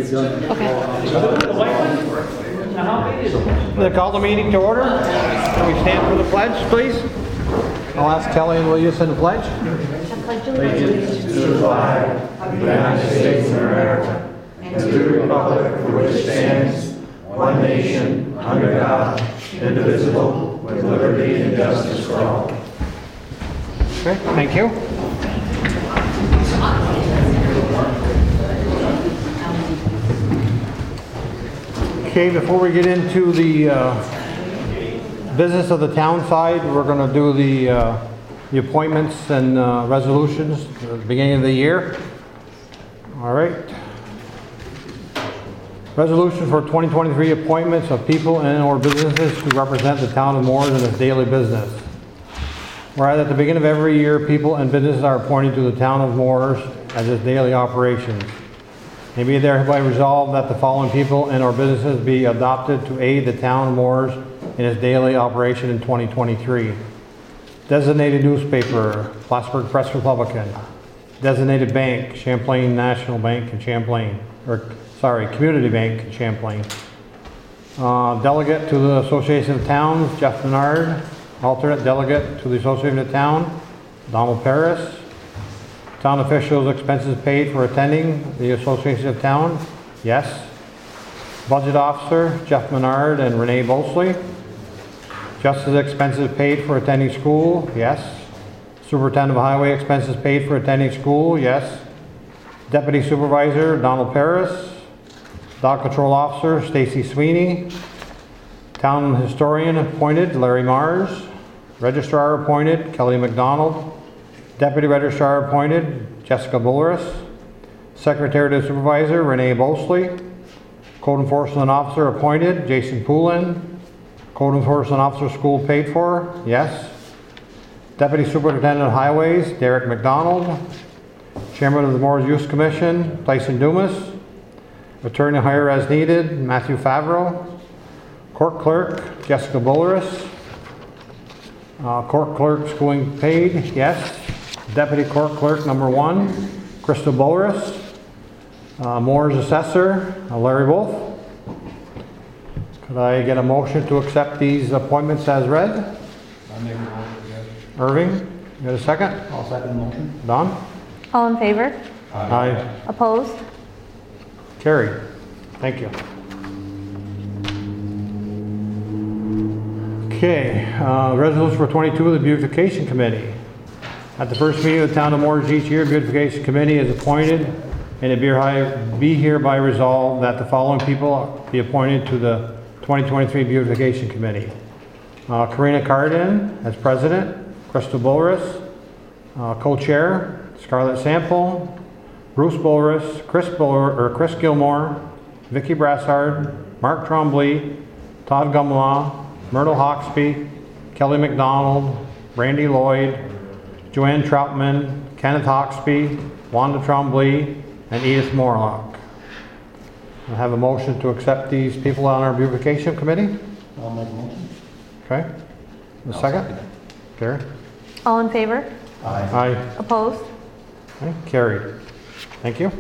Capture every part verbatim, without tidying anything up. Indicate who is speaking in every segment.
Speaker 1: Okay.
Speaker 2: I'm going to call the meeting to order. Can we stand for the pledge, please? I'll ask Kelly, will you send the pledge?
Speaker 3: Allegiance to the flag of the United States of America and to the republic for which it stands, one nation, under God, indivisible, with liberty and justice for all.
Speaker 2: Okay, thank you. Okay, before we get into the uh, business of the town side, we're going to do the, uh, the appointments and uh, resolutions at the beginning of the year. All right. Resolution for twenty twenty-three appointments of people and or businesses to represent the town of Morris in its daily business. Whereas at the beginning of every year, people and businesses are appointed to the town of Morris as its daily operations. May be thereby resolved that the following people and or businesses be adopted to aid the town of Morris in its daily operation in twenty twenty-three. Designated newspaper, Plattsburgh Press Republican. Designated bank, Champlain National Bank in Champlain, or sorry, Community Bank in Champlain. Uh, delegate to the Association of Towns, Jeff Menard. Alternate delegate to the Association of Town, Donald Paris. Town officials expenses paid for attending the Association of Town, yes. Budget officer, Jeff Menard and Renee Bosley. Justice expenses paid for attending school, yes. Superintendent of Highway expenses paid for attending school, yes. Deputy Supervisor, Donald Paris. Dog Control Officer, Stacy Sweeney. Town Historian appointed, Larry Mars. Registrar appointed, Kelly McDonald. Deputy Registrar appointed, Jessica Bulleris. Secretary to Supervisor, Renee Bosley. Code Enforcement Officer appointed, Jason Poulin. Code Enforcement Officer school paid for, yes. Deputy Superintendent of Highways, Derek McDonald. Chairman of the Morris Youth Commission, Tyson Dumas. Attorney hire as needed, Matthew Favreau. Court Clerk, Jessica Bulleris. Uh, Court Clerk schooling paid, yes. Deputy Court Clerk number one, Krista Bulleris. Uh, Moore's Assessor, uh, Larry Wolf. Could I get a motion to accept these appointments as read?
Speaker 4: I'll make a motion, yes.
Speaker 2: Irving, you got a second?
Speaker 4: I'll second the motion.
Speaker 2: Don?
Speaker 1: All in favor?
Speaker 2: Aye.
Speaker 1: Opposed?
Speaker 2: Carried. Thank you. Okay, uh, resolution for twenty-two of the Beautification Committee. At the first meeting of the Town of Morris each year, Beautification Committee is appointed, and it be hereby, be hereby resolved that the following people be appointed to the twenty twenty-three Beautification Committee. Uh, Karina Carden as President, Crystal Bulleris, uh, Co-Chair, Scarlett Sample, Bruce Bulleris, Chris Buller, or Chris Gilmore, Vicki Brassard, Mark Trombley, Todd Gumlaw, Myrtle Hawksby, Kelly McDonald, Randy Lloyd, Joanne Troutman, Kenneth Hawksby, Wanda Trombley, and Edith Morlock. I have a motion to accept these people on our beautification committee.
Speaker 4: I'll make a motion.
Speaker 2: Okay. A second? Carrie?
Speaker 1: All in favor?
Speaker 4: Aye.
Speaker 2: Aye.
Speaker 1: Opposed?
Speaker 2: Okay, carried. Thank you.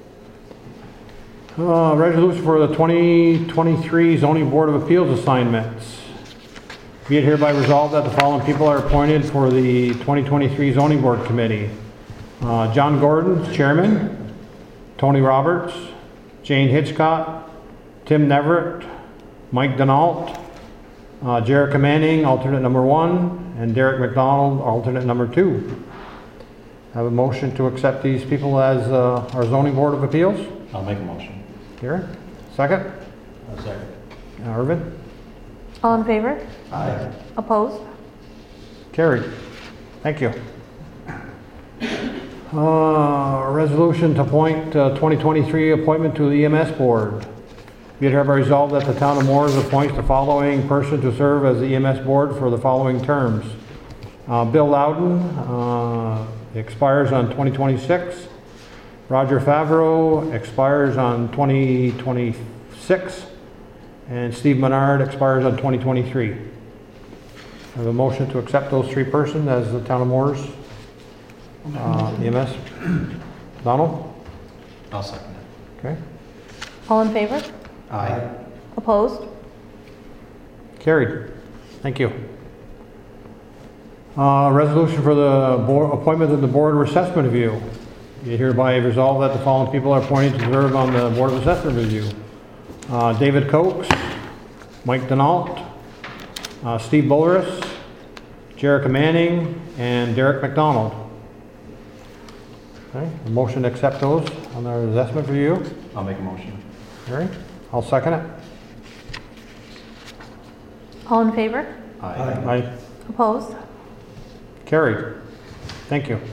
Speaker 2: Uh, resolution for the twenty twenty-three Zoning Board of Appeals assignments. Be it hereby resolved that the following people are appointed for the twenty twenty-three Zoning Board Committee. Uh, John Gordon, Chairman. Tony Roberts. Jane Hitchcock. Tim Neverett. Mike Denault. Uh, Jerica Manning, alternate number one. And Derek McDonald, alternate number two. I have a motion to accept these people as uh, our Zoning Board of Appeals.
Speaker 4: I'll make a motion.
Speaker 2: Karen, second.
Speaker 4: I'll second.
Speaker 2: Uh, Irvin,
Speaker 1: All in favor?
Speaker 4: Aye.
Speaker 1: Opposed?
Speaker 2: carried. Thank you. Uh, resolution to appoint uh, twenty twenty-three appointment to the E M S Board. Be it hereby resolved that the Town of Morris appoints the following person to serve as the E M S Board for the following terms. Uh, Bill Loudon uh, expires on twenty twenty-six. Roger Favreau expires on twenty twenty-six. And Steve Menard expires on twenty twenty-three. I have a motion to accept those three persons as the Town of Morris uh, E M S. Donald?
Speaker 4: I'll second it.
Speaker 2: Okay.
Speaker 1: All in favor?
Speaker 4: Aye.
Speaker 1: Opposed?
Speaker 2: Carried. Thank you. Uh, resolution for the board, appointment of the Board of Assessment Review. You hereby resolve that the following people are appointed to serve on the Board of Assessment Review. Uh, David Cokes, Mike Denault, uh, Steve Bulleris, Jerica Manning, and Derek McDonald. Okay, a motion to accept those on their assessment review.
Speaker 4: I'll make a motion.
Speaker 2: All right, I'll second it.
Speaker 1: All in favor?
Speaker 4: Aye.
Speaker 2: Aye.
Speaker 1: Opposed?
Speaker 2: Carried. Thank you.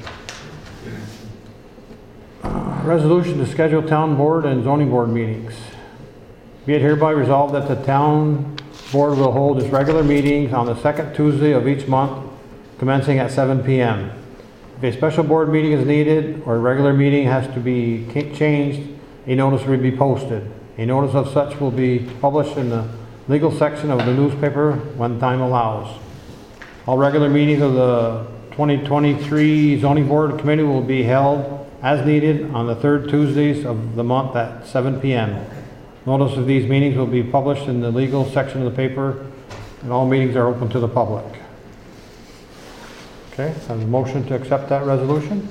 Speaker 2: Uh, Resolution to schedule town board and zoning board meetings. Be it hereby resolved that the town board will hold its regular meetings on the second Tuesday of each month, commencing at seven p m If a special board meeting is needed or a regular meeting has to be ca- changed, a notice will be posted. A notice of such will be published in the legal section of the newspaper when time allows. All regular meetings of the twenty twenty-three zoning board committee will be held as needed on the third Tuesdays of the month at seven p m Notice of these meetings will be published in the legal section of the paper, and all meetings are open to the public. Okay, I have a motion to accept that resolution.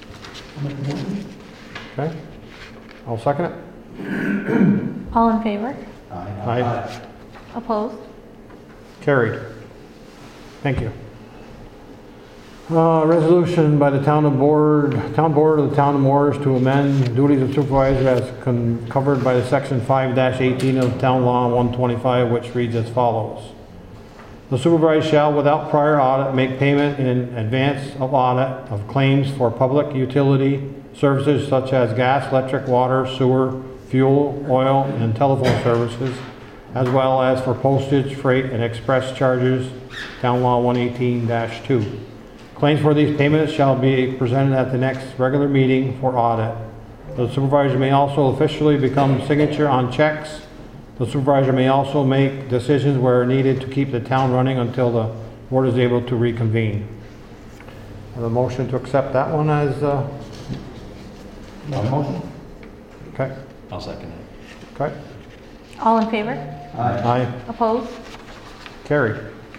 Speaker 2: Okay, I'll second it.
Speaker 1: All in favor?
Speaker 4: Aye.
Speaker 2: Aye.
Speaker 1: Opposed?
Speaker 2: Carried. Thank you. Uh, resolution by the town of board, town board of the town of Morris to amend duties of supervisor as con- covered by the section five eighteen of town law one twenty-five, which reads as follows. The supervisor shall, without prior audit, make payment in advance of audit of claims for public utility services such as gas, electric, water, sewer, fuel, oil, and telephone services, as well as for postage, freight, and express charges, town law one eighteen dash two. Claims for these payments shall be presented at the next regular meeting for audit. The supervisor may also officially become signature on checks. The supervisor may also make decisions where needed to keep the town running until the board is able to reconvene. I have a motion to accept that one as uh, a motion? Okay,
Speaker 4: I'll second it.
Speaker 2: okay.
Speaker 1: All in favor?
Speaker 2: Aye.
Speaker 1: Opposed?
Speaker 2: Carried.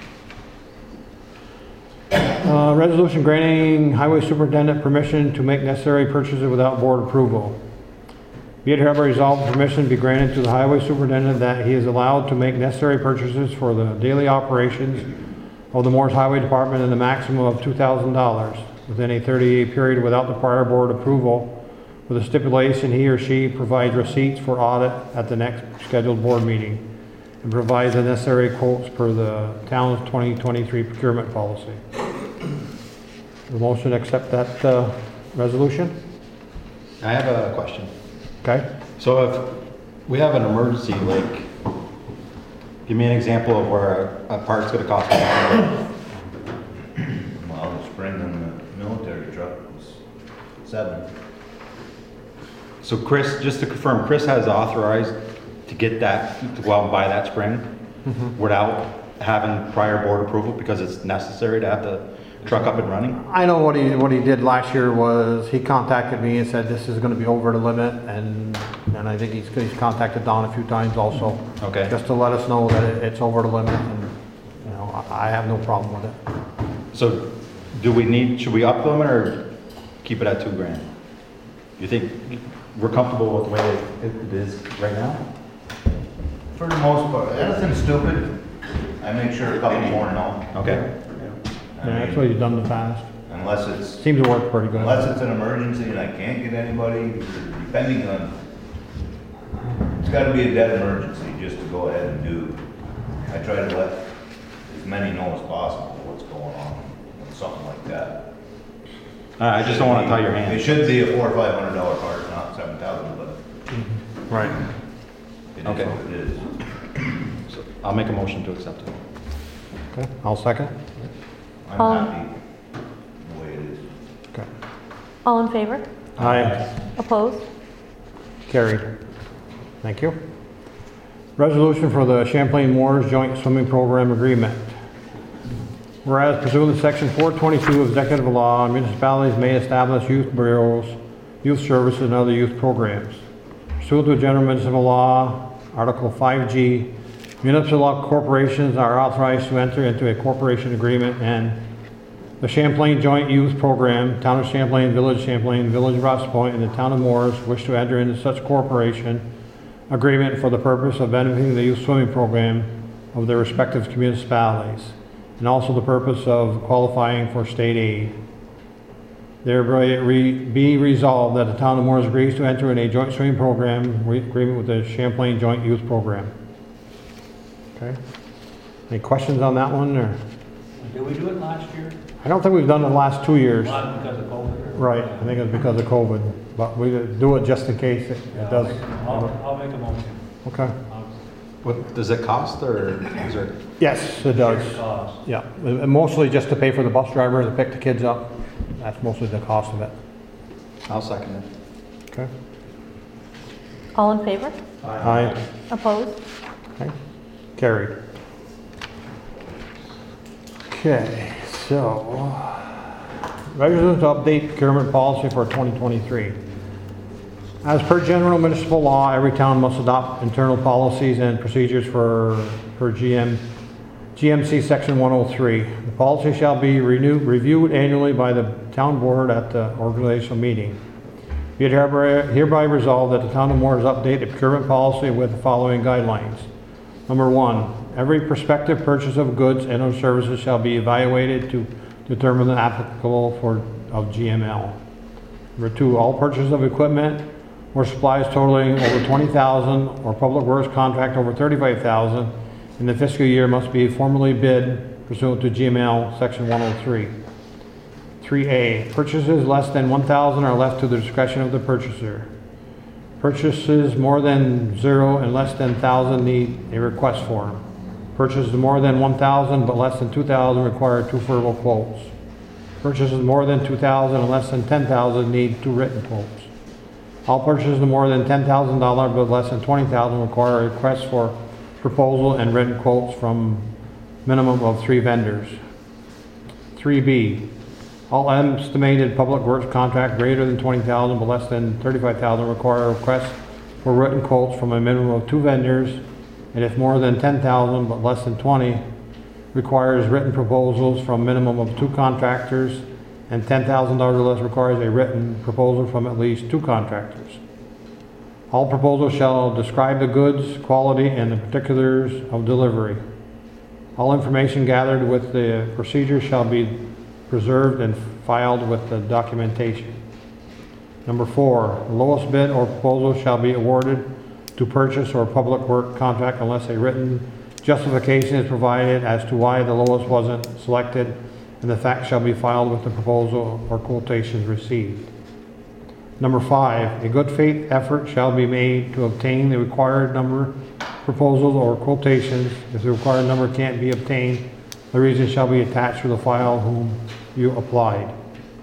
Speaker 2: Uh, resolution granting highway superintendent permission to make necessary purchases without board approval. Be it hereby resolved, permission be granted to the highway superintendent that he is allowed to make necessary purchases for the daily operations of the Morris Highway Department in the maximum of two thousand dollars within a thirty-day period without the prior board approval, with a stipulation he or she provides receipts for audit at the next scheduled board meeting and provides the necessary quotes per the town's twenty twenty-three procurement policy. The motion to accept that uh, resolution?
Speaker 4: I have a question.
Speaker 2: Okay.
Speaker 4: So if we have an emergency, like, give me an example of where a, a part's gonna cost me.
Speaker 3: Well, the spring on the military truck was seven.
Speaker 4: So Chris, just to confirm, Chris has authorized to get that, to go out and buy that spring without having prior board approval because it's necessary to have the truck up and running?
Speaker 2: I know what he, what he did last year was he contacted me and said this is gonna be over the limit, and, and I think he's, he's contacted Don a few times also.
Speaker 4: Okay.
Speaker 2: Just to let us know that it- it's over the limit, and, you know, I I have no problem with it.
Speaker 4: So do we need, should we up the limit or keep it at two grand? You think we're comfortable with the way it it is right now?
Speaker 3: For the most part, anything stupid, I make sure a couple more know.
Speaker 4: Okay.
Speaker 3: I
Speaker 2: Yeah, that's
Speaker 3: mean,
Speaker 2: what he's done in the past.
Speaker 3: Unless it's,
Speaker 2: Seems to work pretty good.
Speaker 3: unless it's an emergency and I can't get anybody, depending on, it's gotta be a dead emergency just to go ahead and do. I try to let as many know as possible what's going on with something like that.
Speaker 4: Uh, I just don't wanna tie your
Speaker 3: It
Speaker 4: hands.
Speaker 3: should be a four or five hundred dollar part, not seven thousand, but
Speaker 2: Right.
Speaker 3: it is
Speaker 4: Okay.
Speaker 3: what it is.
Speaker 4: So I'll make a motion to accept it.
Speaker 2: Okay, I'll second.
Speaker 3: I'm
Speaker 1: Um,
Speaker 3: happy the way it is.
Speaker 2: Okay.
Speaker 1: All in favor?
Speaker 2: Aye.
Speaker 1: Opposed?
Speaker 2: Carried. Thank you. Resolution for the Champlain Moores Joint Swimming Program Agreement. Whereas pursuant to section four twenty-two of executive law, municipalities may establish youth bureaus, youth services, and other youth programs. Pursuant to General Municipal Law, Article five G, municipal law corporations are authorized to enter into a corporation agreement, and the Champlain Joint Youth Program, Town of Champlain, Village Champlain, Village of Ross Point, and the Town of Morris wish to enter into such corporation agreement for the purpose of benefiting the youth swimming program of their respective municipalities, and also the purpose of qualifying for state aid. Thereby re- be resolved that the Town of Morris agrees to enter in a joint swimming program re- agreement with the Champlain Joint Youth Program. Okay. Any questions on that one, or?
Speaker 5: Did we do it last year?
Speaker 2: I don't think we've done it the last two years.
Speaker 5: Not because of COVID?
Speaker 2: Right, I think it's because of COVID, but we do it just in case it,
Speaker 5: Yeah,
Speaker 2: it does.
Speaker 5: I'll, I'll make a motion.
Speaker 2: Okay.
Speaker 5: Um,
Speaker 4: What, does it cost, or is there?
Speaker 2: Yes, it does.
Speaker 5: fair cost.
Speaker 2: Yeah, and mostly just to pay for the bus driver to pick the kids up. That's mostly the cost of it.
Speaker 4: I'll second it.
Speaker 2: Okay.
Speaker 1: All in favor?
Speaker 2: Aye.
Speaker 1: Opposed?
Speaker 2: Okay. Carried. Okay, so, resolution to update procurement policy for twenty twenty-three. As per general municipal law, every town must adopt internal policies and procedures for, for G M, G M C Section one oh three. The policy shall be renewed, reviewed annually by the town board at the organizational meeting. Be it hereby, hereby resolved that the town of Morris update the procurement policy with the following guidelines. Number one, every prospective purchase of goods and or services shall be evaluated to determine the applicable for, of G M L. Number two, all purchases of equipment or supplies totaling over twenty thousand dollars or public works contract over thirty-five thousand dollars in the fiscal year must be formally bid pursuant to G M L Section one oh three. three A, purchases less than one thousand dollars are left to the discretion of the purchaser. Purchases more than zero and less than one thousand dollars need a request form. Purchases more than one thousand dollars but less than two thousand dollars require two verbal quotes. Purchases more than two thousand dollars and less than ten thousand dollars need two written quotes. All purchases more than ten thousand dollars but less than twenty thousand dollars require a request for proposal and written quotes from minimum of three vendors. three B, all estimated public works contract greater than twenty thousand dollars but less than thirty-five thousand dollars require a request for written quotes from a minimum of two vendors, and if more than ten thousand dollars but less than twenty, requires written proposals from minimum of two contractors, and ten thousand dollars or less requires a written proposal from at least two contractors. All proposals shall describe the goods, quality, and the particulars of delivery. All information gathered with the procedure shall be preserved and filed with the documentation. Number four, the lowest bid or proposal shall be awarded to purchase or public work contract unless a written justification is provided as to why the lowest wasn't selected, and the fact shall be filed with the proposal or quotations received. Number five, a good faith effort shall be made to obtain the required number proposals or quotations. If the required number can't be obtained, the reason shall be attached to the file whom you applied.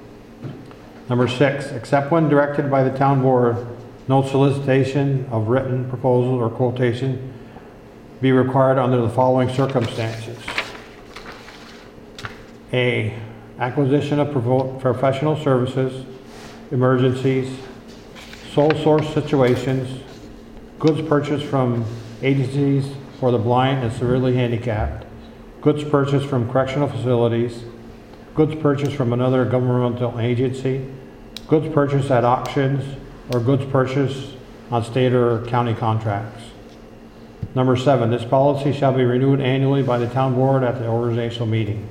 Speaker 2: Number six, except when directed by the town board, no solicitation of written proposal or quotation be required under the following circumstances. A, acquisition of provo- professional services, emergencies, sole source situations, goods purchased from agencies for the blind and severely handicapped, goods purchased from correctional facilities, goods purchased from another governmental agency, goods purchased at auctions, or goods purchased on state or county contracts. Number seven, this policy shall be renewed annually by the town board at the organizational meeting.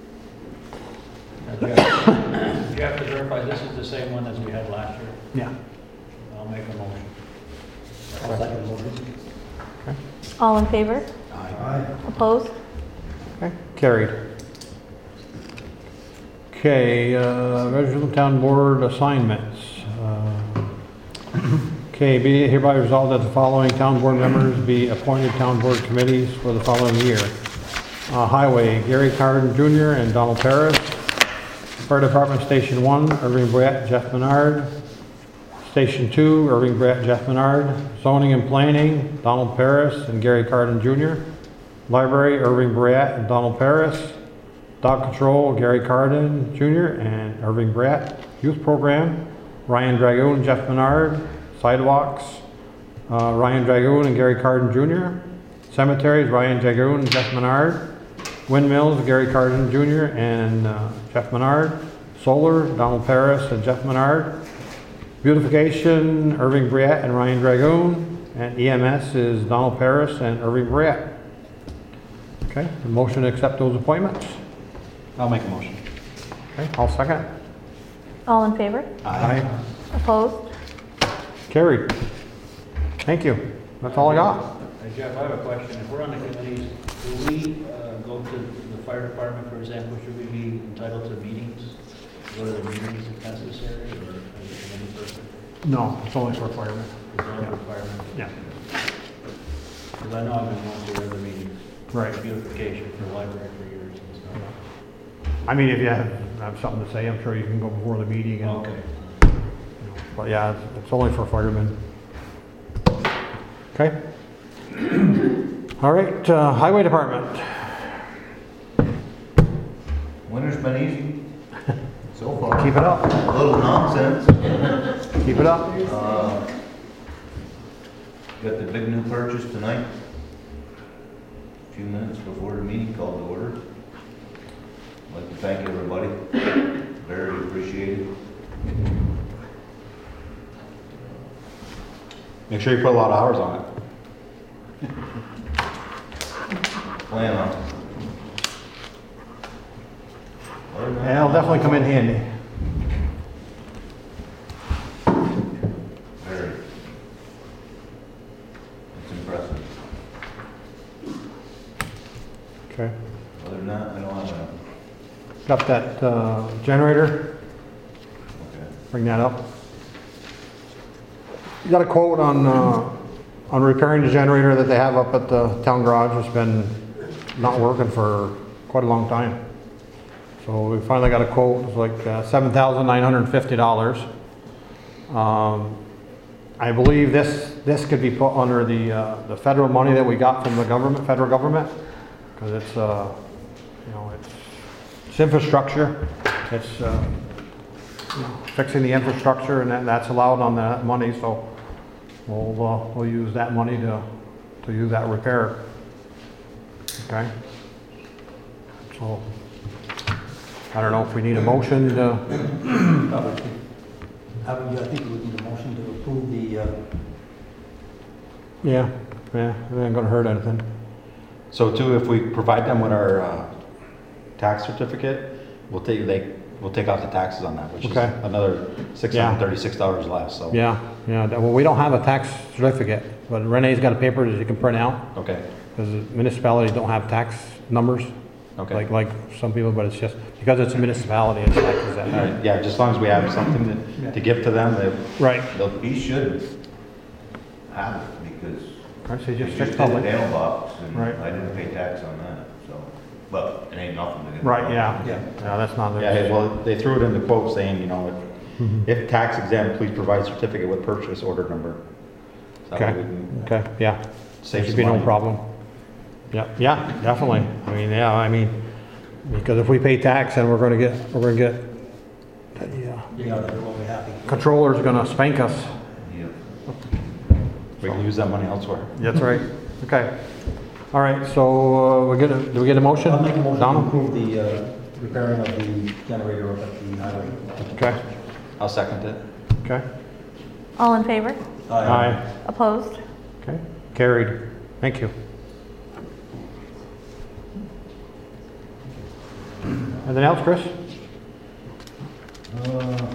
Speaker 5: Now, Jeff, you have to verify this is the same one as we had last year.
Speaker 2: Yeah.
Speaker 5: I'll make a motion.
Speaker 3: I'll second the motion.
Speaker 1: All in favor?
Speaker 3: Aye.
Speaker 1: Opposed?
Speaker 2: Okay, carried. Okay, uh, resolution town board assignments. Uh, Okay, be it hereby resolved that the following town board members be appointed town board committees for the following year. Uh, Highway, Gary Carden Junior and Donald Paris. Fire Department Station one, Irving Brett, Jeff Menard. Station two, Irving Brett, Jeff Menard. Zoning and Planning, Donald Paris and Gary Carden Junior Library, Irving Brett and Donald Paris. Dog Control, Gary Carden Junior and Irving Brett. Youth Program, Ryan Dragoon, Jeff Menard. Sidewalks, uh, Ryan Dragoon and Gary Carden Junior Cemeteries, Ryan Dragoon and Jeff Menard. Windmills, Gary Carden Junior and uh, Jeff Menard. Solar, Donald Paris and Jeff Menard. Beautification, Irving Briette and Ryan Dragoon. And E M S is Donald Paris and Irving Briette. Okay, the motion to accept those appointments.
Speaker 4: I'll make a motion.
Speaker 2: Okay, I'll second.
Speaker 1: All in favor?
Speaker 2: Aye.
Speaker 1: Opposed?
Speaker 2: Carried. Thank you. That's all I got.
Speaker 5: Hey, Jeff, I have a question. If we're on the committees, do we uh, go to the fire department, for example, should we be entitled to meetings? Go to the meetings if necessary, or as a committee person?
Speaker 2: No, it's only for firemen.
Speaker 5: Is that a requirement?
Speaker 2: Yeah.
Speaker 5: Because I know I've been going to other meetings.
Speaker 2: Right.
Speaker 5: Beautification for library for years and stuff.
Speaker 2: I mean, if you have, have something to say, I'm sure you can go before the meeting and.
Speaker 5: Okay.
Speaker 2: But yeah, it's- it's only for firemen. Okay. All right, uh, highway department.
Speaker 3: Winter's been easy so far.
Speaker 2: Keep it up.
Speaker 3: A little nonsense.
Speaker 2: Keep it up.
Speaker 3: Uh, Got the big new purchase tonight. A few minutes before the meeting called to order. I'd like to thank everybody. Very appreciated.
Speaker 4: Make sure you put a lot of hours on it.
Speaker 3: Plan on. it. Other than that,
Speaker 2: Yeah, it'll definitely come in handy.
Speaker 3: Very. It's impressive.
Speaker 2: Okay.
Speaker 3: Other than that, I don't have enough.
Speaker 2: Got that uh, generator.
Speaker 3: Okay.
Speaker 2: Bring that up. You got a quote on, uh, on repairing the generator that they have up at the town garage. It's been not working for quite a long time. So we finally got a quote. It's like uh, seven thousand nine hundred fifty dollars. Um, I believe this, this could be put under the, uh, the federal money that we got from the government, federal government. Because it's, uh, you know, it's, it's infrastructure. It's, uh, you know, fixing the infrastructure, and that, that's allowed on that money, so we'll, uh, we'll use that money to, to use that repair. Okay? So, I don't know if we need a motion to,
Speaker 6: Probably. I would, I think we would need a motion to approve the, uh,
Speaker 2: yeah, yeah, it ain't gonna hurt anything.
Speaker 4: So too, if we provide them with our uh, tax certificate, we'll take, they, we'll take off the taxes on that, which is
Speaker 2: Okay.
Speaker 4: another six hundred thirty-six dollars less, so.
Speaker 2: Yeah, yeah, that- well, we don't have a tax certificate, but Renee's got a paper that you can print out,
Speaker 4: Okay,
Speaker 2: because municipalities don't have tax numbers,
Speaker 4: okay.
Speaker 2: like, like some people, but it's just, because it's a municipality, it's like, is
Speaker 4: All
Speaker 2: that,
Speaker 4: right, yeah, just as long as we have something to, to give to them, they,
Speaker 2: right.
Speaker 4: they'll,
Speaker 3: He should have it because
Speaker 2: Right, so you
Speaker 3: we
Speaker 2: just
Speaker 3: just
Speaker 2: fix
Speaker 3: did the
Speaker 2: public.
Speaker 3: mail box and
Speaker 2: Right.
Speaker 3: I didn't pay tax on that, so. But it ain't nothing to get.
Speaker 2: Right, yeah,
Speaker 6: Yeah.
Speaker 2: yeah, that's not.
Speaker 4: yeah, hey, well, they threw it in the quote saying, you know,
Speaker 2: Mhm.
Speaker 4: if, if tax exempt, please provide certificate with purchase order number. So that way
Speaker 2: Okay,
Speaker 4: we can
Speaker 2: okay, yeah,
Speaker 4: save
Speaker 2: there should
Speaker 4: some
Speaker 2: be no
Speaker 4: money.
Speaker 2: problem. Yeah, yeah, definitely, I mean, yeah, I mean, because if we pay tax, then we're gonna get, we're gonna get, the uh,
Speaker 6: yeah, they will be happy.
Speaker 2: controller's gonna spank us.
Speaker 3: Yeah.
Speaker 4: We can use that money elsewhere.
Speaker 2: That's right, okay. All right, so, uh, we get a, do we get a motion?
Speaker 6: I'll make a motion to
Speaker 2: Donald?
Speaker 6: approve the, uh, repairing of the generator up at the highway.
Speaker 2: Okay,
Speaker 4: I'll second it.
Speaker 2: okay.
Speaker 1: All in favor?
Speaker 2: Aye.
Speaker 1: Opposed?
Speaker 2: Okay, carried, thank you. Anything else, Chris?
Speaker 3: Uh,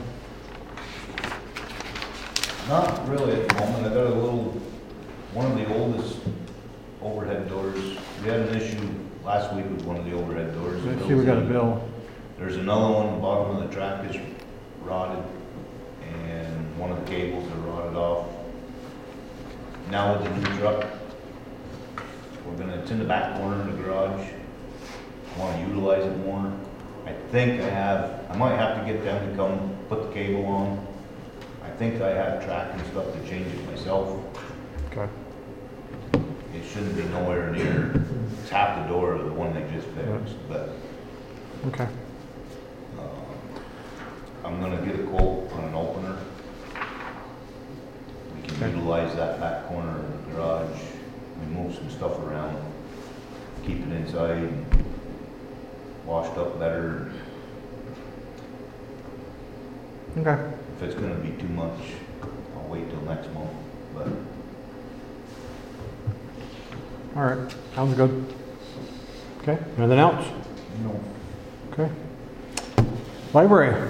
Speaker 3: Not really at the moment. I got a little, one of the oldest overhead doors. We had an issue last week with one of the overhead doors.
Speaker 2: Let's see, we got a bill.
Speaker 3: There's another one, the bottom of the track is rotted, and one of the cables are rotted off. Now with the new truck, we're gonna, it's in the back corner of the garage. I wanna utilize it more. I think I have, I might have to get them to come put the cable on. I think I have track and stuff to change it myself.
Speaker 2: Okay.
Speaker 3: It shouldn't be nowhere near, it's half the door of the one they just fixed, but
Speaker 2: Okay.
Speaker 3: Uh, I'm gonna get a quote on an opener. We can utilize that back corner of the garage, we move some stuff around, keep it inside, washed up better.
Speaker 2: Okay.
Speaker 3: If it's gonna be too much, I'll wait till next month, but
Speaker 2: All right, sounds good. Okay, anything else?
Speaker 3: no.
Speaker 2: Okay. Library.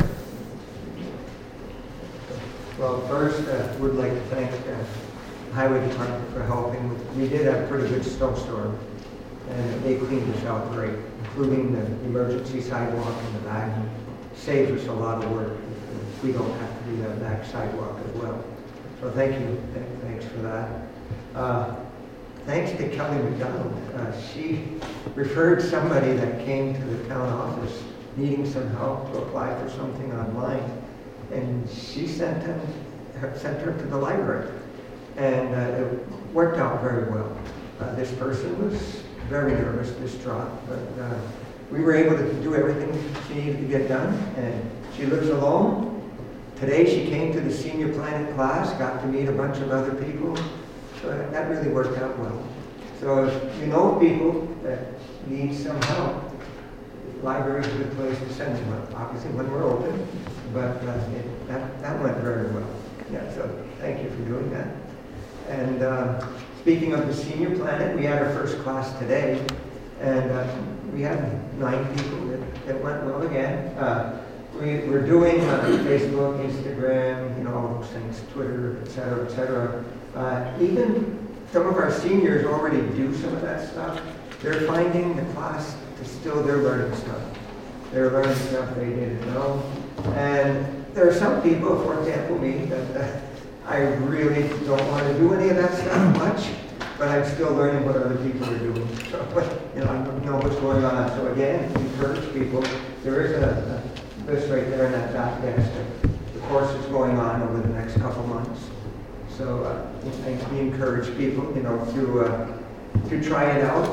Speaker 7: Well, first, uh, would like to thank uh, Highway Department for helping. with- We did have a pretty good snowstorm, and they cleaned us out great, including the emergency sidewalk in the back. Saves us a lot of work. We don't have to do that back sidewalk as well. So thank you, Th- thanks for that. Uh, Thanks to Kelly McDonald. Uh, She referred somebody that came to the town office needing some help to apply for something online. And she sent him, her- sent her to the library. And uh, it worked out very well. Uh, This person was very nervous, distraught, but uh, we were able to do everything she needed to get done. And she lives alone. Today she came to the Senior Planet class, got to meet a bunch of other people. So that really worked out well. So if you know people that need some help, the library's a good place to send them, obviously when we're open, but uh, it, that, that went very well. Yeah, so thank you for doing that. And uh, speaking of the Senior Planet, we had our first class today, and uh, we had nine people that, that went well again. Uh, we, we're doing uh, Facebook, Instagram, you know, all those things, Twitter, et cetera, et cetera. Uh, even some of our seniors already do some of that stuff. They're finding the class to still, they're learning stuff. They're learning stuff they didn't know. And there are some people, for example me, that uh, I really don't want to do any of that stuff much, but I'm still learning what other people are doing. So, you know, I know what's going on. So again, encourage people. There is a, a list right there in that back desk of the courses going on over the next couple months. So uh, I we encourage people, you know, to uh, to try it out.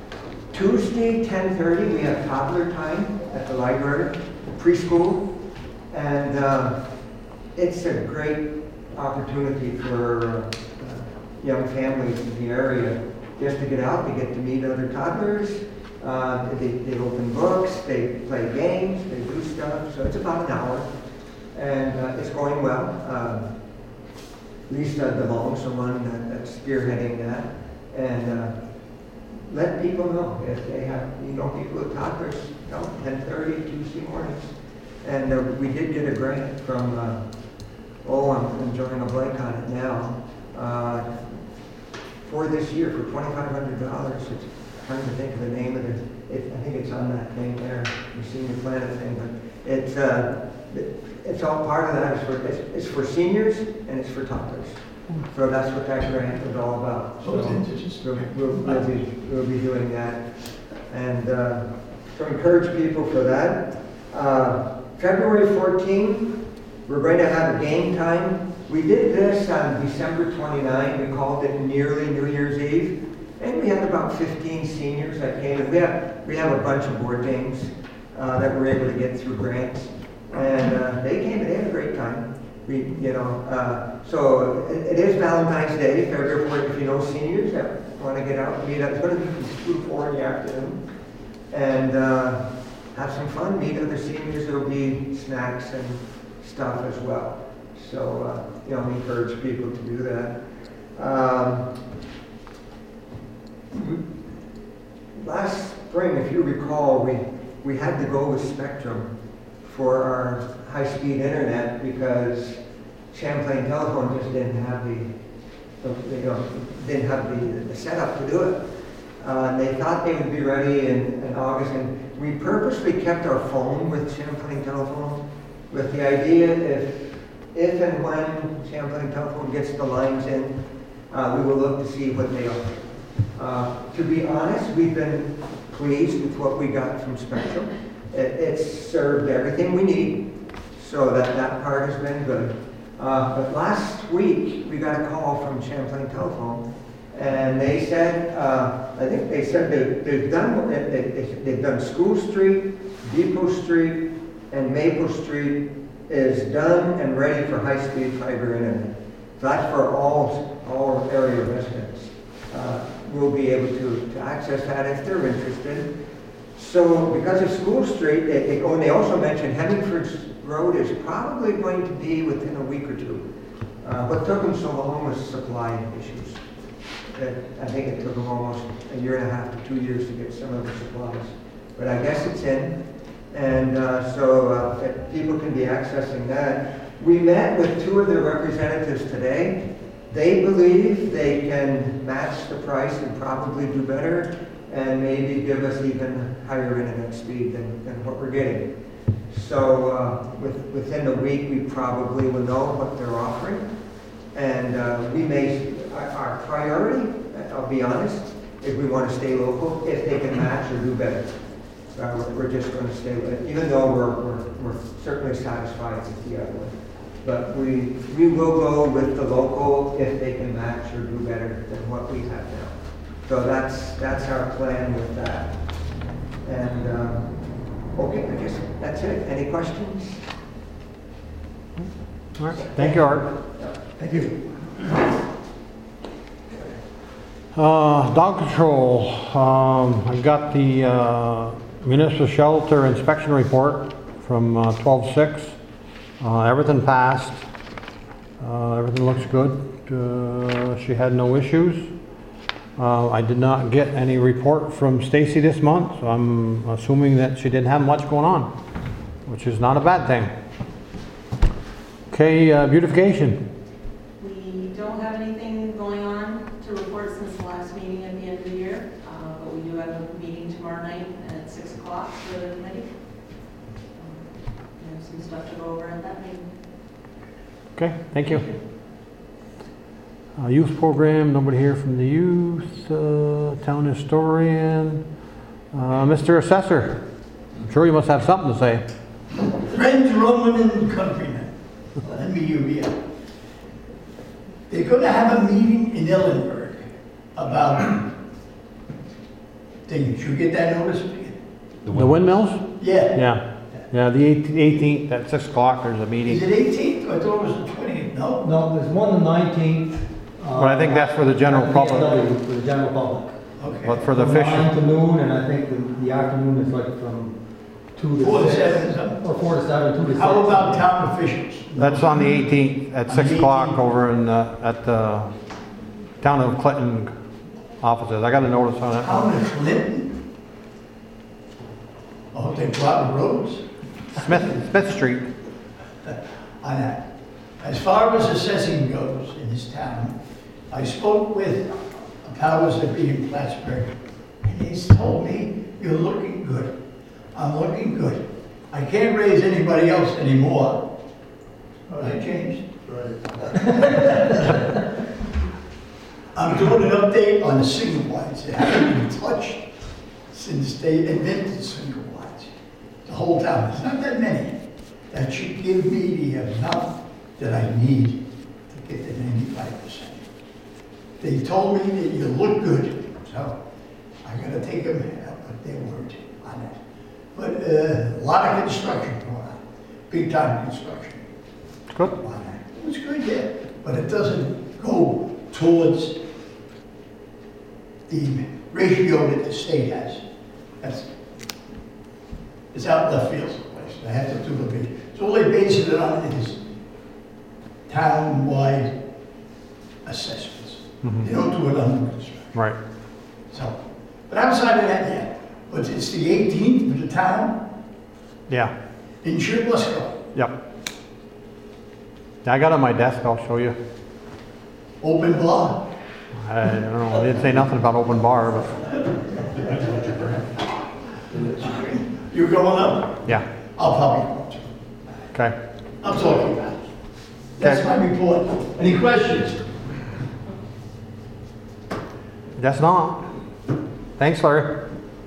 Speaker 7: Tuesday, ten thirty, we have toddler time at the library, preschool, and uh, it's a great opportunity for uh, young families in the area just to get out. They get to meet other toddlers. Uh, they, they open books, they play games, they do stuff. So it's about an hour, and uh, it's going well. Uh, Lisa DeVong's the one that, that's spearheading that, and uh, let people know if they have, you know, people with toddlers, you know, ten thirty Tuesday mornings. And uh, we did get a grant from, uh, oh, I'm enjoying a blank on it now, uh, for this year for twenty-five hundred dollars. It's trying to think of the name of it. it. I think it's on that thing there, the Senior Planet thing, but it's, uh, it, it's all part of that. It's for, it's, it's for seniors and it's for toddlers. So that's what that grant is all about. So we'll, we'll, we'll, be, we'll be doing that. And uh, so encourage people for that. Uh, February fourteenth, we're going to have a game time. We did this on December twenty-ninth. We called it Nearly New Year's Eve. And we had about fifteen seniors that came. And we have, we have a bunch of board games uh, that we're able to get through grants. And uh, they came and they had a great time. We, you know, uh, so it, it is Valentine's Day, February fourteenth. If you know seniors that want to get out and meet up, it's going to be from two to four in the afternoon. And uh, have some fun, meet other seniors. There will be snacks and stuff as well. So, uh, you know, we encourage people to do that. Um, last spring, if you recall, we, we had to go with Spectrum for our high-speed internet because Champlain Telephone just didn't have the, the you know, didn't have the, the setup to do it. Uh, they thought they would be ready in, in August, and we purposely kept our phone with Champlain Telephone with the idea if, if and when Champlain Telephone gets the lines in, uh, we will look to see what they offer. Uh, to be honest, we've been pleased with what we got from Spectrum. It, it's served everything we need, so that, that part has been good. Uh, but last week, we got a call from Champlain Telephone, and they said, uh, I think they said they, they've done they, they, they've done School Street, Depot Street, and Maple Street is done and ready for high-speed fiber internet. So that's for all, all area residents. Uh, Will be able to, to access that if they're interested. So because of School Street, they, they, oh, and they also mentioned Hemingford's Road is probably going to be within a week or two. Uh, what took them so long was supply issues. That I think it took them almost a year and a half to two years to get some of the supplies. But I guess it's in, and uh, so uh, that people can be accessing that. We met with two of their representatives today. They believe they can match the price and probably do better, and maybe give us even higher internet speed than, than what we're getting. So uh, with, within a week, we probably will know what they're offering. And uh, we may, our, our priority, I'll be honest, if we want to stay local, if they can match or do better. Uh, we're, we're just going to stay with it, even though we're, we're, we're certainly satisfied with the other one. But we, we will go with the local if they can match or do better than what we have now. So that's, that's our plan with that. And, um, okay, I guess that's it. Any questions?
Speaker 2: All right, thank you, Art.
Speaker 6: Thank you.
Speaker 2: Uh, dog control, um, I got the, uh, municipal shelter inspection report from, uh, twelve six. Uh, everything passed. Uh, everything looks good. Uh, she had no issues. Uh, I did not get any report from Stacy this month, so I'm assuming that she didn't have much going on, which is not a bad thing. Okay, uh, beautification.
Speaker 8: We don't have anything going on to report since the last meeting at the end of the year, uh, but we do have a meeting tomorrow night at six o'clock for the committee. Um, We have some stuff to go over at that meeting.
Speaker 2: Okay, thank you. Uh, youth program, nobody here from the youth. Uh, town historian. Uh, Mister Assessor, I'm sure you must have something to say.
Speaker 9: Friends, Roman and countrymen, let me you here. They're going to have a meeting in Ellenburg about things. You get that notice?
Speaker 2: The windmills?
Speaker 9: Yeah.
Speaker 2: Yeah. Yeah, the eighteenth at six o'clock, there's a meeting.
Speaker 9: Is it eighteenth? I thought it was the twentieth. No?
Speaker 6: No, there's one the nineteenth.
Speaker 2: But I think that's for the general public.
Speaker 6: For the general public.
Speaker 9: Okay.
Speaker 2: But for the
Speaker 6: From
Speaker 2: fish,
Speaker 6: nine to noon, and I think the, the afternoon is like from two to
Speaker 9: Four to
Speaker 6: six.
Speaker 9: seven, something.
Speaker 6: Or four to seven, two to six.
Speaker 9: How about town officials?
Speaker 2: that's on the eighteenth at
Speaker 9: On
Speaker 2: six
Speaker 9: the
Speaker 2: o'clock
Speaker 9: eighteenth.
Speaker 2: over in, uh, at the town of Clinton offices. I got a notice on it.
Speaker 9: Town of Clinton? Oh, they brought roads
Speaker 2: Smith, Smith Street.
Speaker 9: on that. As far as assessing goes in this town, I spoke with the powers that be in Plattsburgh, and he's told me, you're looking good. I'm looking good. I can't raise anybody else anymore. But I changed. I'm doing an update on the single wides. It hasn't been touched since they invented single wides. The whole town, there's not that many. That should give me the amount that I need to get to ninety-five percent. They told me that you look good, so I gotta take them at their word on that. But uh, a lot of construction going on, big time construction
Speaker 2: Good.
Speaker 9: on that. It was good, yeah, but it doesn't go towards the ratio that the state has. That's, it's out left field someplace. I have to do the big. So all they base it on is town-wide assessments.
Speaker 2: Mhm.
Speaker 9: They don't do it under construction.
Speaker 2: Right.
Speaker 9: So, but outside of that, yeah. But it's the eighteenth for the town
Speaker 2: Yeah.
Speaker 9: in Churubusco.
Speaker 2: Yep. I got it on my desk. I'll show you.
Speaker 9: Open bar.
Speaker 2: I don't know. I didn't say nothing about open bar, but
Speaker 9: You're going up?
Speaker 2: yeah.
Speaker 9: I'll probably go too.
Speaker 2: Okay.
Speaker 9: I'm talking about it. That's my report. Any questions?
Speaker 2: Guess not. Thanks, Larry.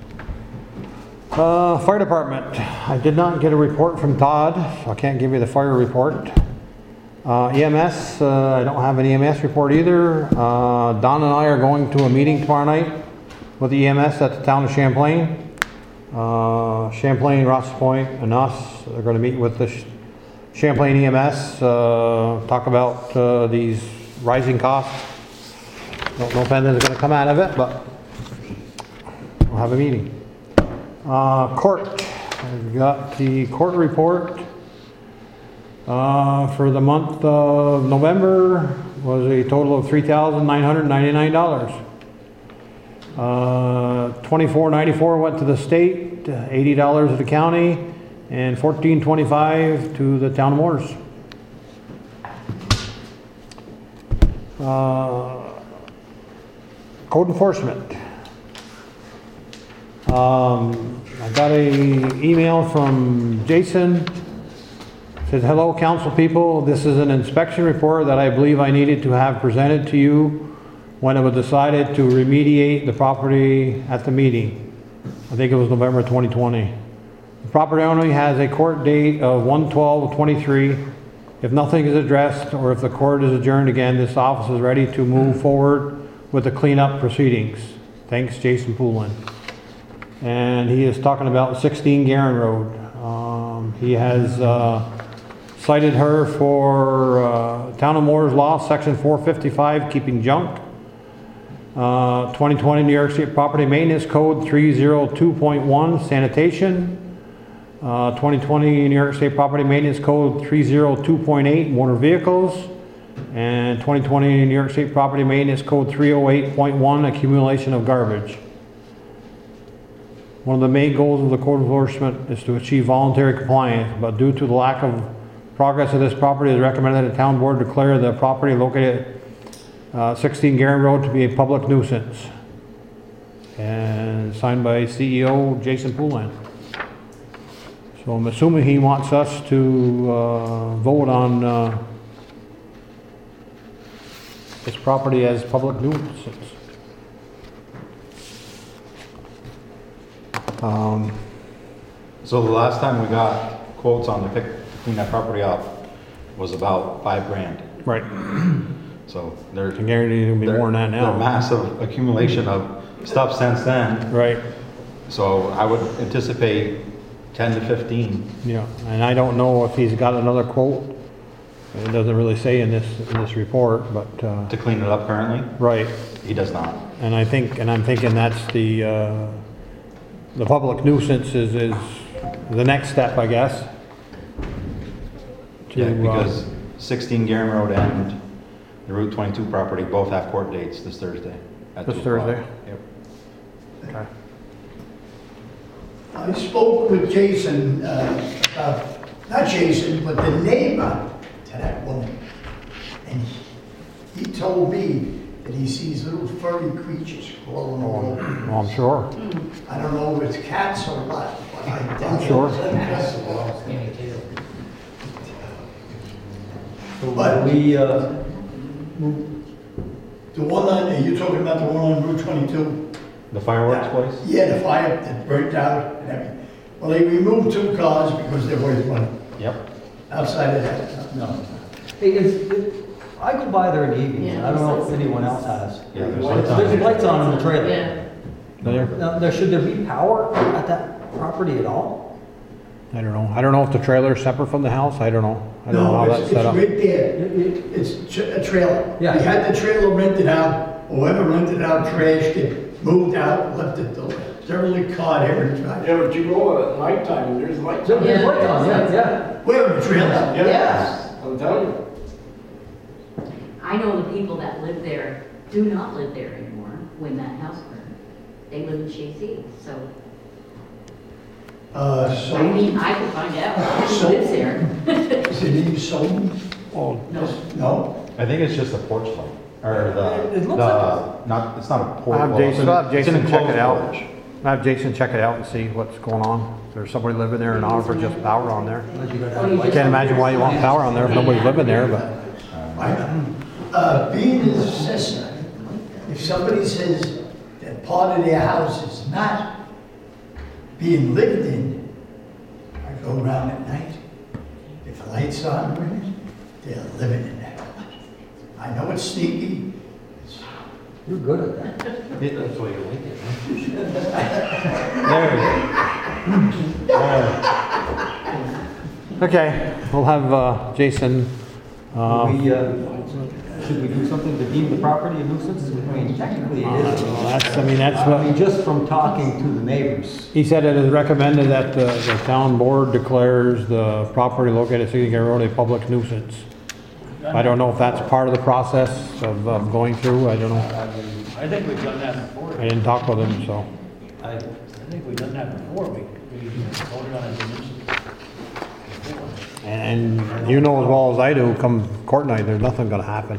Speaker 2: Uh, fire department. I did not get a report from Todd, so I can't give you the fire report. Uh, E M S, uh, I don't have an E M S report either. Uh, Don and I are going to a meeting tomorrow night with the E M S at the town of Champlain. Uh, Champlain, Ross Point, and us are going to meet with the Ch- Champlain E M S, uh, talk about uh, these rising costs. Don't know if anything's gonna come out of it, but we'll have a meeting. Uh, court, I've got the court report. Uh, for the month of November was a total of three thousand nine hundred ninety-nine dollars. Uh, twenty-four ninety-four went to the state, eighty dollars to the county, and fourteen twenty-five to the town of Morris. Uh, code enforcement. Um, I got a email from Jason. Says, hello council people, this is an inspection report that I believe I needed to have presented to you when it was decided to remediate the property at the meeting. I think it was November twenty twenty. The property owner has a court date of one twelve twenty-three. If nothing is addressed or if the court is adjourned again, this office is ready to move forward with the cleanup proceedings. Thanks, Jason Poulin. And he is talking about sixteen Guerin Road. Um, he has uh, cited her for uh, Town of Moore's Law, Section four fifty-five, keeping junk. Uh, twenty twenty New York State Property Maintenance Code three oh two point one, sanitation. Uh, twenty twenty New York State Property Maintenance Code three oh two point eight, motor vehicles. And twenty twenty New York State Property Maintenance Code three oh eight point one, accumulation of garbage. One of the main goals of the code enforcement is to achieve voluntary compliance, but due to the lack of progress of this property, it is recommended that the town board declare the property located at uh, sixteen Guerin Road to be a public nuisance. And signed by C E O Jason Poulin. So I'm assuming he wants us to uh, vote on uh, this property as public nuisance. Um,
Speaker 4: So the last time we got quotes on to pick, to clean that property up was about five grand.
Speaker 2: right.
Speaker 4: So there's.
Speaker 2: I guarantee it'll be more than that now.
Speaker 4: There's massive accumulation of stuff since then.
Speaker 2: Right.
Speaker 4: So I would anticipate ten to fifteen.
Speaker 2: Yeah, and I don't know if he's got another quote. It doesn't really say in this, in this report, but, uh,
Speaker 4: To clean it up currently,
Speaker 2: right.
Speaker 4: he does not.
Speaker 2: And I think, and I'm thinking that's the, uh, the public nuisance is, is the next step, I guess. To,
Speaker 4: Yeah,
Speaker 2: uh,
Speaker 4: because sixteen Guerin Road and the Route twenty-two property both have court dates this Thursday. at
Speaker 2: This
Speaker 4: two o'clock.
Speaker 2: Thursday?
Speaker 4: Yep.
Speaker 2: Okay.
Speaker 9: I spoke with Jason, uh, about, not Jason, but the neighbor to that woman. And he, he told me that he sees little furry creatures crawling all over.
Speaker 2: Well, I'm sure.
Speaker 9: I don't know if it's cats or what, but I doubt
Speaker 2: I'm sure.
Speaker 9: But
Speaker 6: We, uh,
Speaker 9: the one on, you're talking about the one on Route twenty-two?
Speaker 4: The fireworks place?
Speaker 9: Yeah, the fire that burnt out and everything. Well, they removed two cars because they're worth money.
Speaker 4: Yep.
Speaker 9: Outside of that,
Speaker 6: no. Hey, is, it- I go by there in the evening, and I don't know if anyone else has.
Speaker 4: Yeah, there's lights on.
Speaker 6: There's lights on in the trailer.
Speaker 1: Yeah.
Speaker 2: There?
Speaker 6: Now, there, should there be power at that property at all?
Speaker 2: I don't know. I don't know if the trailer is separate from the house. I don't know. I don't know
Speaker 9: no,
Speaker 2: how
Speaker 9: it's,
Speaker 2: that's
Speaker 9: it's
Speaker 2: set up.
Speaker 9: right there.
Speaker 6: It- it-
Speaker 9: It's tr- a trailer.
Speaker 6: Yeah.
Speaker 9: We had the trailer rented out, whoever rented out trashed it, moved out, left it, the derelict car there in the driveway.
Speaker 3: Yeah, but you go at nighttime and there's lights
Speaker 6: There-
Speaker 3: on.
Speaker 6: There's lights on, yeah, yeah.
Speaker 9: Where in the trailer?
Speaker 3: Yes, I'm telling you.
Speaker 10: I know the people that live there do not live there anymore when that house burned. They live in Shazy, so,
Speaker 9: Uh,
Speaker 10: I
Speaker 9: so,
Speaker 10: mean, I could find out who
Speaker 9: So-
Speaker 10: lives there.
Speaker 9: is it even sold?
Speaker 2: Oh,
Speaker 10: No,
Speaker 9: No?
Speaker 4: I think it's just a porch light, or the,
Speaker 6: It looks
Speaker 4: the, not, it's not a porch.
Speaker 2: I'll have
Speaker 4: well, it's
Speaker 2: Jason,
Speaker 4: an-
Speaker 2: I'll have
Speaker 4: it's an
Speaker 2: Jason check it
Speaker 4: enclosed
Speaker 2: out.
Speaker 4: porch.
Speaker 2: I'll have Jason check it out and see what's going on. If there's somebody living there and offer just power on there.
Speaker 6: Unless you gotta
Speaker 10: Oh,
Speaker 6: have
Speaker 10: you
Speaker 2: I
Speaker 6: lights.
Speaker 2: can't imagine why you want power on there if nobody's living there, but.
Speaker 9: I know. Uh, being an assessor, if somebody says that part of their house is not being lived in, I go around at night. If the lights aren't burning, they're living in that house. I know it's sneaky. It's-
Speaker 6: You're good at that.
Speaker 4: That's why you like it. There we go. There.
Speaker 2: Okay, we'll have uh, Jason. uh,
Speaker 6: We, uh, should we do something to deem the property a nuisance? I mean, technically it is.
Speaker 2: Well, that's, I mean, that's
Speaker 6: I mean,
Speaker 2: what,
Speaker 6: just from talking to the neighbors.
Speaker 2: he said it is recommended that the, the town board declares the property located at sixty Gary Road a public nuisance. I don't know if that's part of the process of, of going through, I don't know.
Speaker 5: I think we've done that before.
Speaker 2: I didn't talk with him, so.
Speaker 5: I, I think we've done that before. We, we voted on it as a nuisance. before.
Speaker 2: And and you know as well as I do, come court night, there's nothing gonna happen.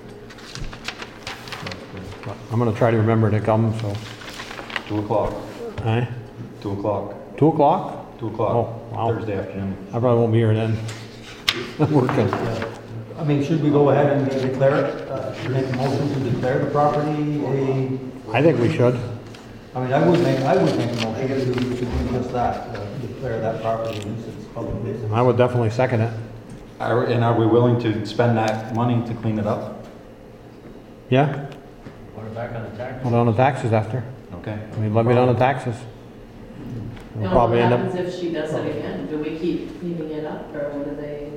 Speaker 2: But I'm gonna try to remember to come, so.
Speaker 4: Two o'clock,
Speaker 2: Eh?
Speaker 4: two o'clock,
Speaker 2: Two o'clock?
Speaker 4: two o'clock,
Speaker 2: Oh, wow.
Speaker 4: Thursday afternoon.
Speaker 2: I probably won't be here then. I'm working.
Speaker 6: I mean, should we go ahead and declare, it, uh, make a motion to declare the property a,
Speaker 2: I think we should.
Speaker 6: I mean, I would make, I would make a motion to, to do just that, uh, declare that property a nuisance, public nuisance.
Speaker 2: I would definitely second it.
Speaker 4: Are- And are we willing to spend that money to clean it up?
Speaker 2: Yeah?
Speaker 5: Put it back on the tax.
Speaker 2: Put it on the taxes after.
Speaker 4: Okay.
Speaker 2: I mean, levy it on the taxes. We'll
Speaker 11: And what
Speaker 2: probably end up,
Speaker 11: happens if she does it again? Do we keep cleaning it up, or what do they?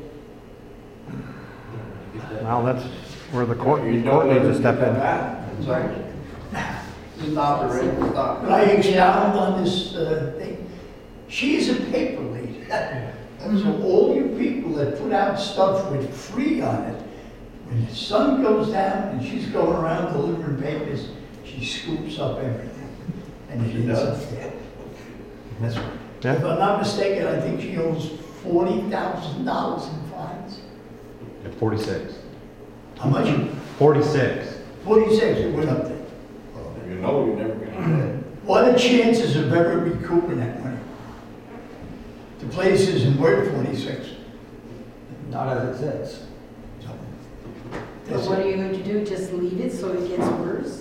Speaker 2: well, that's where the court, the court needs to step in.
Speaker 3: Sorry. Stop it, right? Stop.
Speaker 9: But I expound on this uh, thing. She is a paper lady. So all you people that put out stuff with free on it, when the sun goes down and she's going around delivering papers, she scoops up everything. And it ends up there. That's right.
Speaker 2: Yeah.
Speaker 9: If I'm not mistaken, I think she owes forty thousand dollars in fines.
Speaker 4: At forty-six.
Speaker 9: How much?
Speaker 4: Forty-six.
Speaker 9: Forty-six, it went up there.
Speaker 3: You know you're never gonna get it.
Speaker 9: What are the chances of ever recouping that money? The place isn't worth forty-six.
Speaker 6: Not as it says.
Speaker 9: So,
Speaker 12: But
Speaker 9: that's
Speaker 12: what
Speaker 9: it.
Speaker 12: are you going to do, just leave it so it gets worse?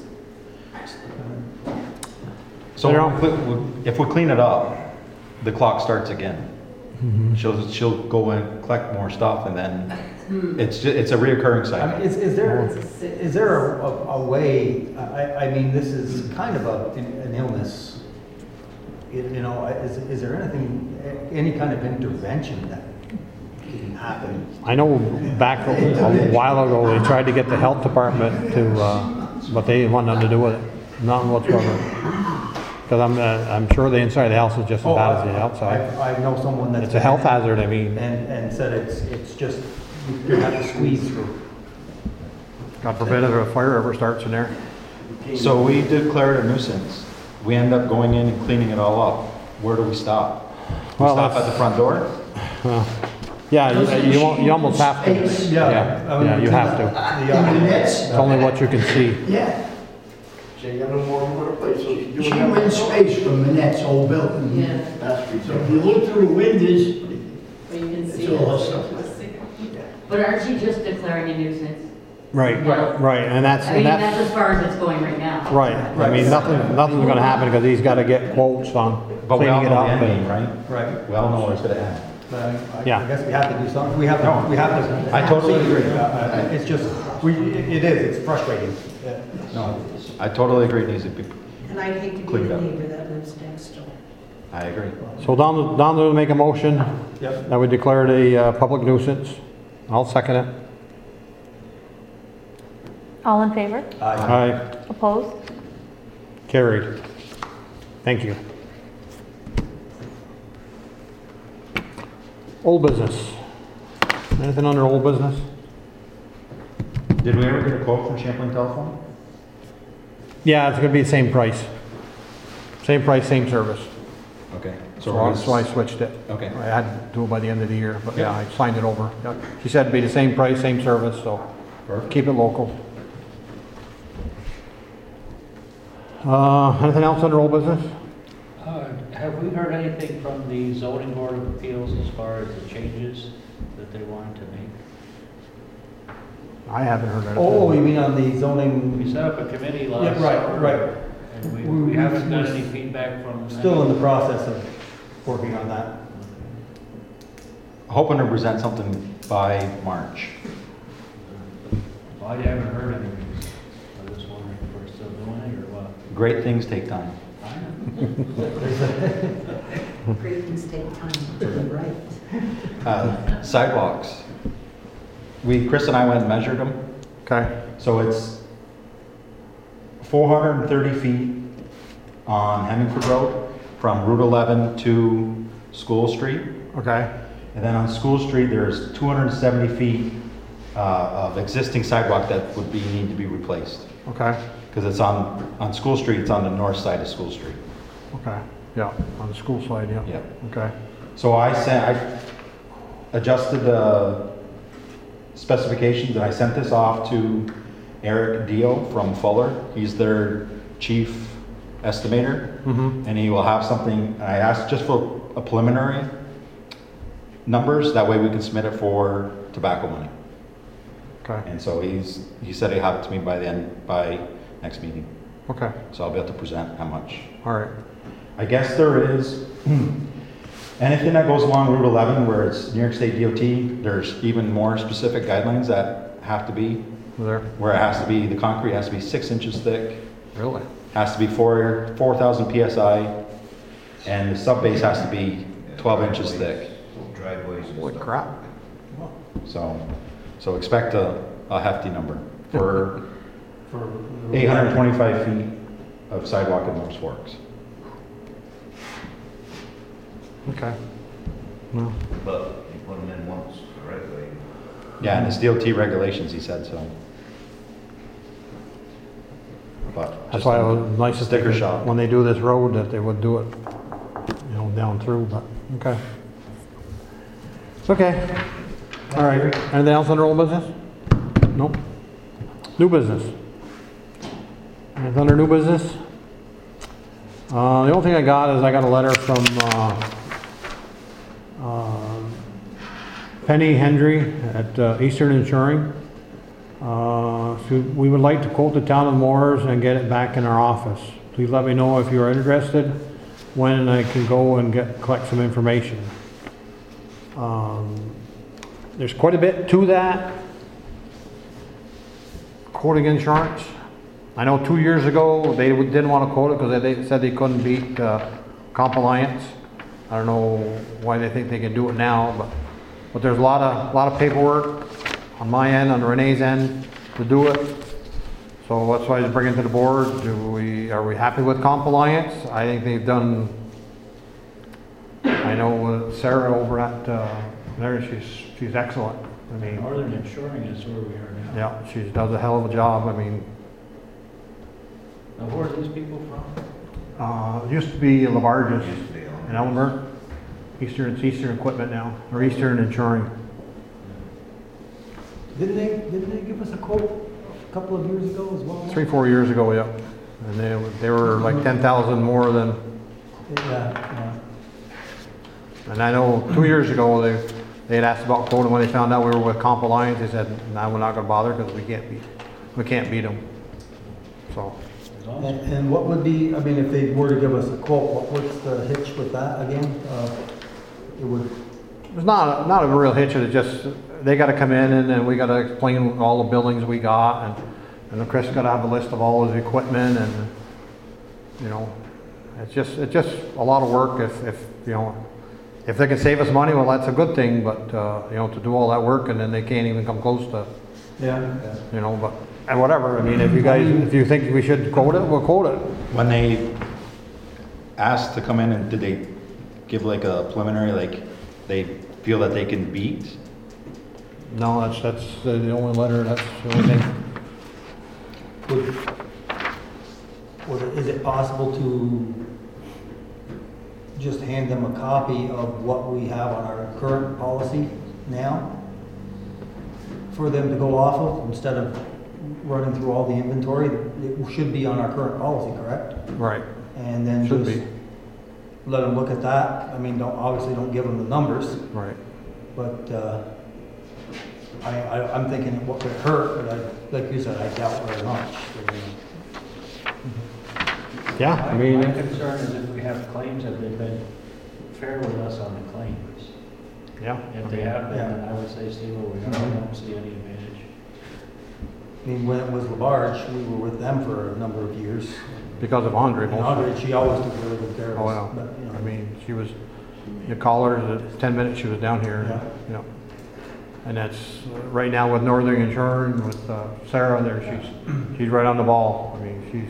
Speaker 4: So
Speaker 2: They're all-
Speaker 4: if we clean it up, the clock starts again.
Speaker 2: Mm-hmm.
Speaker 4: She'll, she'll go and collect more stuff and then it's, ju- it's a reoccurring
Speaker 6: I
Speaker 4: cycle.
Speaker 6: mean, is, is there,
Speaker 12: It's a sick-
Speaker 6: is there a, a a way, I, I mean, this is kind of a, an illness. You you know, is, is there anything, any kind of intervention that can happen?
Speaker 2: I know back a a while ago, they tried to get the health department to, uh, but they didn't want nothing to do with it, nothing whatsoever. Because I'm, uh, I'm sure the inside of the house is just as bad as the outside.
Speaker 6: Oh, I, I know someone that's.
Speaker 2: It's a health hazard, I mean,
Speaker 6: And, and said it's, it's just, you have to squeeze through.
Speaker 2: God forbid if a fire ever starts in there.
Speaker 4: So we declare it a nuisance. We end up going in and cleaning it all up. Where do we stop? We
Speaker 2: Well,
Speaker 4: stop at
Speaker 2: that's-
Speaker 4: the front door?
Speaker 2: Yeah, you, you won't- you almost have to.
Speaker 9: Space.
Speaker 2: Yeah,
Speaker 6: I mean,
Speaker 2: yeah, you have to.
Speaker 6: the,
Speaker 9: In
Speaker 6: uh,
Speaker 9: the nets,
Speaker 2: It's only what you can see.
Speaker 9: yeah.
Speaker 3: She ain't got no more room to play, so she's doing
Speaker 9: She
Speaker 3: that.
Speaker 9: wins space from Manette's whole building.
Speaker 11: Yeah,
Speaker 3: That's
Speaker 9: So
Speaker 3: ridiculous.
Speaker 9: if you look through the windows,
Speaker 11: but you can
Speaker 9: It's
Speaker 11: see
Speaker 9: all
Speaker 11: it.
Speaker 9: stuff.
Speaker 10: But aren't you just declaring a nuisance?
Speaker 2: Right,
Speaker 10: Right.
Speaker 2: right, and that's,
Speaker 10: I mean,
Speaker 2: and
Speaker 10: that's
Speaker 2: that's,
Speaker 10: as far as it's going right now.
Speaker 2: right. I mean, nothing, nothing's gonna happen because he's gotta get quotes on
Speaker 4: But we all
Speaker 2: cleaning it
Speaker 4: know
Speaker 2: up.
Speaker 4: the ending,
Speaker 2: and-
Speaker 4: right?
Speaker 6: right.
Speaker 4: We all know where it's gonna end.
Speaker 6: But I, I
Speaker 2: Yeah.
Speaker 6: I guess we have to do something, we have to, we have to.
Speaker 4: I totally agree.
Speaker 6: Uh, uh, It's just, we, it is, it's frustrating. Uh,
Speaker 4: No, I totally agree it needs to be,
Speaker 12: And I'd hate to be
Speaker 4: Cleaned
Speaker 12: the
Speaker 4: up.
Speaker 12: neighbor that lives next door.
Speaker 4: I agree.
Speaker 2: So Don, Don will make a motion
Speaker 6: Yep.
Speaker 2: that we declare it a uh, public nuisance. I'll second it.
Speaker 1: All in favor?
Speaker 6: Aye.
Speaker 2: Aye,
Speaker 1: Opposed?
Speaker 2: carried. Thank you. Old business. Anything under old business?
Speaker 4: Did we ever get a quote from Champlain Telephone?
Speaker 2: Yeah, it's gonna be the same price. Same price, same service.
Speaker 4: Okay.
Speaker 2: So
Speaker 4: So
Speaker 2: that's why I switched it.
Speaker 4: Okay.
Speaker 2: I had to do it by the end of the year, but yeah,
Speaker 4: Yeah.
Speaker 2: I signed it over. Yeah. She said it'd be the same price, same service, so
Speaker 4: Perfect.
Speaker 2: keep it local. Uh, anything else under old business?
Speaker 5: Uh, Have we heard anything from the zoning board of appeals as far as the changes that they wanted to make?
Speaker 2: I haven't heard anything.
Speaker 6: Oh, you mean on the zoning,
Speaker 5: We set up a committee last
Speaker 6: Yeah, right,
Speaker 5: summer,
Speaker 6: right.
Speaker 5: And we,
Speaker 6: We-
Speaker 5: we haven't got
Speaker 6: we-
Speaker 5: any feedback from them.
Speaker 6: still in the process of working on that.
Speaker 4: Hoping to present something by March.
Speaker 5: Well, I haven't heard anything. I was wondering if we're still doing it or what.
Speaker 4: Great things take time.
Speaker 5: I know.
Speaker 12: Great things take time to do right.
Speaker 4: Uh, Sidewalks. We, Chris and I went and measured them.
Speaker 2: Okay,
Speaker 4: So it's four hundred thirty feet on Hemingford Road from Route eleven to School Street.
Speaker 2: okay,
Speaker 4: And then on School Street, there's two hundred seventy feet uh, of existing sidewalk that would be, need to be replaced.
Speaker 2: okay,
Speaker 4: Because it's on, on School Street, it's on the north side of School Street.
Speaker 2: okay. Yeah, on the school side, yeah.
Speaker 4: Yeah.
Speaker 2: Okay,
Speaker 4: So I sent, I adjusted the specifications and I sent this off to Eric Dio from Fuller. He's their chief estimator.
Speaker 2: mm-hmm,
Speaker 4: And he will have something, I asked just for a preliminary numbers, that way we can submit it for tobacco money.
Speaker 2: okay,
Speaker 4: And so he's, he said he'll have it to me by the end, by next meeting.
Speaker 2: okay,
Speaker 4: So I'll be able to present how much.
Speaker 2: all right,
Speaker 4: I guess there is, anything that goes along Route eleven where it's New York State D O T, there's even more specific guidelines that have to be,
Speaker 2: there,
Speaker 4: where it has to be, the concrete has to be six inches thick,
Speaker 2: really?
Speaker 4: has to be four, four thousand P S I, and the sub base has to be twelve inches thick.
Speaker 3: Driveways and
Speaker 2: Holy
Speaker 3: stuff.
Speaker 2: crap.
Speaker 4: So, so expect a, a hefty number for
Speaker 6: For
Speaker 4: eight hundred twenty-five feet of sidewalk in Morris Forks.
Speaker 2: Okay. Well,
Speaker 3: But you put them in once, the right way.
Speaker 4: Yeah, and it's D O T regulations, he said, so. But
Speaker 2: that's
Speaker 4: just
Speaker 2: why it was nice if they
Speaker 4: sticker
Speaker 2: could-
Speaker 4: shock.
Speaker 2: when they do this road, that they would do it, you know, down through, but, okay. It's okay. All right, anything else under old business? Nope. New business? Anything under new business? Uh, the only thing I got is I got a letter from, uh, uh, Penny Hendry at uh, Eastern Insuring. Uh, so we would like to quote the town of Moores and get it back in our office. Please let me know if you're interested, when I can go and get, collect some information. Um, there's quite a bit to that. Quoting insurance. I know two years ago, they didn't want to quote it because they said they couldn't beat uh, compliance. I don't know why they think they can do it now, but, but there's a lot of, lot of paperwork on my end, on Renee's end, to do it. So that's why I was bringing it to the board. Do we, are we happy with compliance? I think they've done, I know Sarah over at, uh, there, she's, she's excellent. I mean,
Speaker 5: Northern Insuring is where we are now.
Speaker 2: yeah, she does a hell of a job. I mean,
Speaker 5: Now, where are these people from?
Speaker 2: uh, it used to be Labarge's
Speaker 3: Used to be on.
Speaker 2: in Elmer. Eastern, it's Eastern Equipment now, or Eastern Insuring.
Speaker 6: Didn't they, didn't they give us a quote a couple of years ago as well?
Speaker 2: Three, four years ago, yeah. And they, were- they were like ten thousand more than,
Speaker 6: Yeah, yeah.
Speaker 2: and I know two years ago, they, they had asked about quoting when they found out we were with Comp Alliance. They said, nah, we're not gonna bother because we can't beat, we can't beat them. So,
Speaker 5: As long
Speaker 6: And,
Speaker 5: as-
Speaker 6: and what would be, I mean, if they were to give us a quote, what, what's the hitch with that again? Uh, It would,
Speaker 2: it's not, a- not a real hitch, it's just, they gotta come in and then we gotta explain all the buildings we got, and, and then Chris gotta have a list of all his equipment, and, you know, it's just, it's just a lot of work. If, if, you know, if they can save us money, well, that's a good thing, but, uh, you know, to do all that work and then they can't even come close to,
Speaker 6: yeah.
Speaker 2: you know, but, and whatever, I mean, if you guys, if you think we should quote it, we'll quote it.
Speaker 4: When they asked to come in, and did they give like a preliminary, like they feel that they can beat?
Speaker 2: No, that's, that's the the only letter, that's the only thing.
Speaker 6: Would, would, is it possible to just hand them a copy of what we have on our current policy now? For them to go off of, instead of running through all the inventory? It should be on our current policy, correct?
Speaker 2: Right,
Speaker 6: And then
Speaker 2: should
Speaker 6: just
Speaker 2: be,
Speaker 6: let them look at that. I mean, don't, obviously don't give them the numbers,
Speaker 2: right.
Speaker 6: but, uh, I, I, I'm thinking it what could hurt, but I, like you said, I doubt very much. I mean,
Speaker 2: Yeah, I mean,
Speaker 5: My concern is if we have claims, that they've been fair with us on the claims.
Speaker 2: yeah.
Speaker 5: If they have been, then I would say, Steve, we don't, I don't see any advantage.
Speaker 6: I mean, when it was Labarge, we were with them for a number of years.
Speaker 2: Because of Andre,
Speaker 6: And
Speaker 2: mostly.
Speaker 6: Audrey, she always took really good care of us.
Speaker 2: Oh, yeah.
Speaker 6: But, you know,
Speaker 2: I mean, she was, you call her, in ten minutes she was down here,
Speaker 6: Yeah.
Speaker 2: yeah. And that's, uh, right now with Northern Insurance, with uh, Sarah there, she's, she's right on the ball. I mean, she's,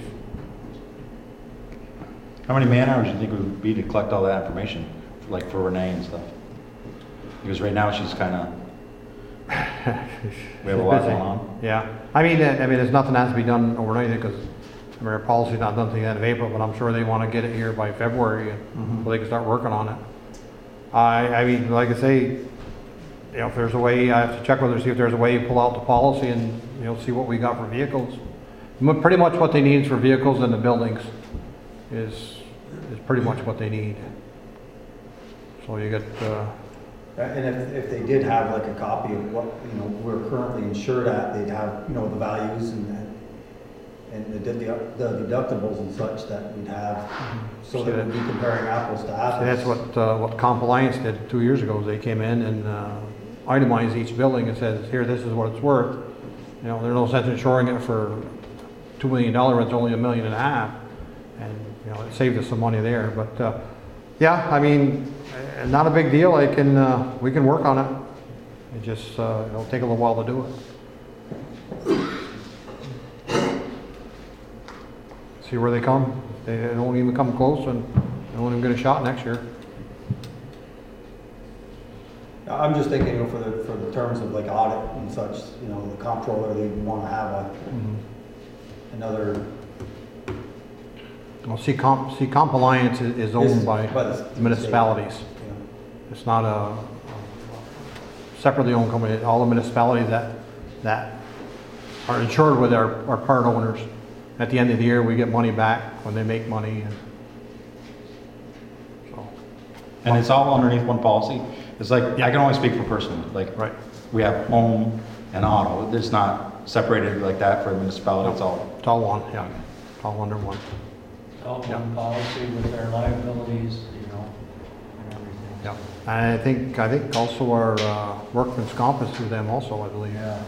Speaker 4: How many man hours do you think it would be to collect all that information, like for Renee and stuff? Because right now she's kind of, we have a lot
Speaker 2: busy.
Speaker 4: going on.
Speaker 2: Yeah, I mean, uh, I mean, there's nothing has to be done overnight because, I mean, our policy's not done until the end of April, but I'm sure they want to get it here by February, and
Speaker 6: Mhm.
Speaker 2: so they can start working on it. I, I mean, like I say, you know, if there's a way, I have to check with her, see if there's a way to pull out the policy and, you know, see what we got for vehicles. M- Pretty much what they need is for vehicles in the buildings is, is pretty much what they need. So you get, uh,
Speaker 6: And if, if they did have like a copy of what, you know, we're currently insured at, they'd have, you know, the values and, and the dedu- the deductibles and such that we'd have, so that we'd be comparing apples to
Speaker 2: see,
Speaker 6: apples.
Speaker 2: that's what, uh, what Comp Alliance did two years ago, is they came in and, uh, itemized each building and says, here, this is what it's worth. You know, there's no sense insuring it for two million dollars when it's only a million and a half. And, you know, it saved us some money there, but, uh, yeah, I mean, uh, not a big deal. I can, uh, we can work on it. It just, uh, it'll take a little while to do it. See where they come. They don't even come close, and they won't even get a shot next year.
Speaker 6: I'm just thinking, you know, for the, for the terms of like audit and such, you know, the comptroller, they want to have a, another.
Speaker 2: Well, see, Comp, see, Comp Alliance is, is owned
Speaker 6: Is
Speaker 2: by
Speaker 6: by the
Speaker 2: municipalities.
Speaker 6: state, yeah.
Speaker 2: It's not a a separately owned company. All the municipalities that, that are insured with our, our part owners. At the end of the year, we get money back when they make money. And so,
Speaker 4: And it's all underneath one policy. It's like, I can only speak for personally, like,
Speaker 2: right.
Speaker 4: we have home and auto. It's not separated like that for a municipality, it's all.
Speaker 2: It's all one, yeah. It's all under one.
Speaker 5: All
Speaker 2: Yeah.
Speaker 5: one policy with their liabilities, you know, and everything.
Speaker 2: Yeah. I think, I think also our uh, workman's comp is through them also, I believe.
Speaker 5: Yeah.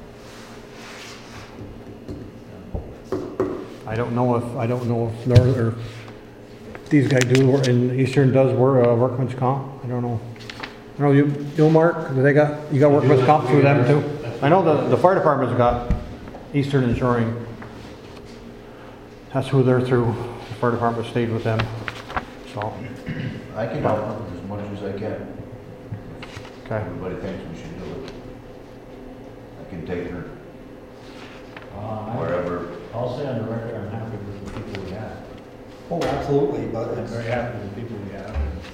Speaker 2: I don't know if, I don't know if North, or these guys do, or in Eastern does work, uh, workman's comp. I don't know. I know you, you know, Mark, do they got, you got workman's comp through them too? I know the, the fire department's got Eastern Insuring. That's who they're through. The fire department stayed with them, so,
Speaker 3: I can help them as much as I can.
Speaker 2: okay.
Speaker 3: Everybody thinks we should do it. I can take her
Speaker 5: Uh, I-
Speaker 3: wherever.
Speaker 5: I'll say on the record, I'm happy with the people we have.
Speaker 6: Oh, absolutely, but
Speaker 5: I'm
Speaker 6: it's,
Speaker 5: very happy with the people we have.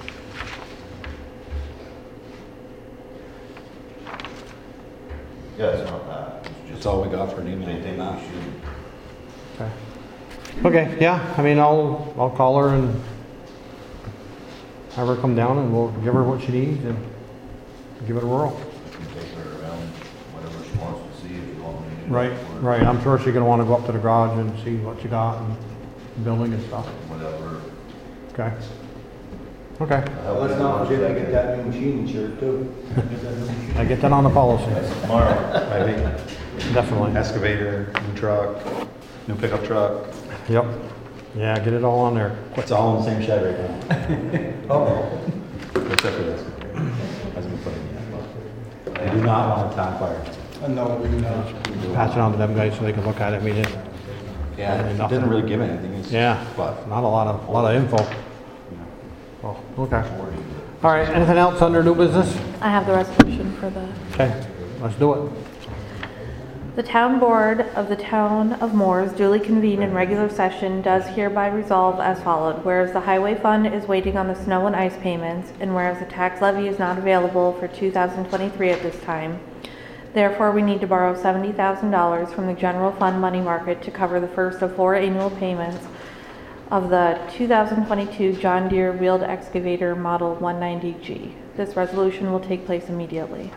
Speaker 3: Yeah, it's not that. It's
Speaker 4: That's
Speaker 3: just,
Speaker 4: all we got for an
Speaker 3: they
Speaker 4: email.
Speaker 3: think
Speaker 4: Nah.
Speaker 3: we should.
Speaker 2: Okay. Okay, yeah, I mean, I'll, I'll call her and have her come down and we'll give her what she needs and give it a whirl.
Speaker 3: I can take her around, whatever she wants to see, if you want me to. do
Speaker 2: Right,
Speaker 3: that for her.
Speaker 2: right, I'm sure she's gonna wanna go up to the garage and see what you got and the building and stuff.
Speaker 3: Whatever.
Speaker 2: Okay. Okay,
Speaker 3: I'll
Speaker 6: let's
Speaker 3: help
Speaker 6: not
Speaker 3: you as
Speaker 6: forget to
Speaker 3: much
Speaker 6: get
Speaker 3: as
Speaker 6: that new machine insured too.
Speaker 2: I get that on the policy,
Speaker 3: That's tomorrow.
Speaker 4: I think
Speaker 2: definitely.
Speaker 4: excavator, new truck, new pickup truck,
Speaker 2: Yep, yeah, get it all on there.
Speaker 4: it's all in the same shed right now,
Speaker 6: Oh,
Speaker 4: except for this. Hasn't been put in yet. I do not want a town fire.
Speaker 6: no, we do not.
Speaker 2: Pass it on to them guys so they can look at it, I mean, it,
Speaker 4: Yeah, it
Speaker 2: Nothing.
Speaker 4: didn't really give anything. It's-
Speaker 2: yeah,
Speaker 4: But,
Speaker 2: not a lot of, a lot of info.
Speaker 4: you know.
Speaker 2: Oh, okay. All right, anything else under new business?
Speaker 1: I have the resolution for the,
Speaker 2: Okay, let's do it.
Speaker 1: the town board of the town of Moores duly convened in regular session does hereby resolve as followed. Whereas the highway fund is waiting on the snow and ice payments, and whereas the tax levy is not available for two thousand twenty-three at this time, therefore we need to borrow seventy thousand dollars from the general fund money market to cover the first of four annual payments of the two thousand twenty-two John Deere wheeled excavator model one ninety G. This resolution will take place immediately.